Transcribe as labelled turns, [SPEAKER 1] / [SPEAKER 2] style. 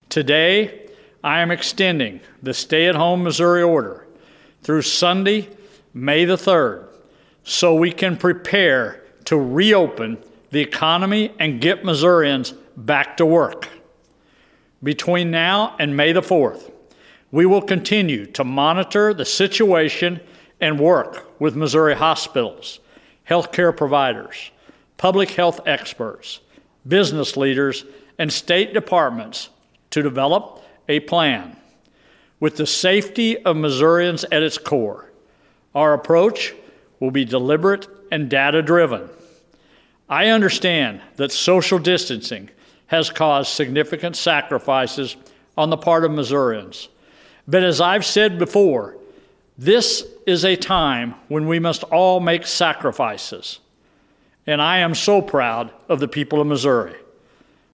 [SPEAKER 1] Today, I am extending the Stay-at-Home Missouri order through Sunday, May the 3rd, so we can prepare to reopen the economy and get Missourians back to work. Between now and May the 4th, we will continue to monitor the situation and work with Missouri hospitals, healthcare providers, public health experts, business leaders, and state departments to develop a plan with the safety of Missourians at its core. Our approach will be deliberate and data-driven. I understand that social distancing has caused significant sacrifices on the part of Missourians. But as I've said before, this is a time when we must all make sacrifices. And I am so proud of the people of Missouri.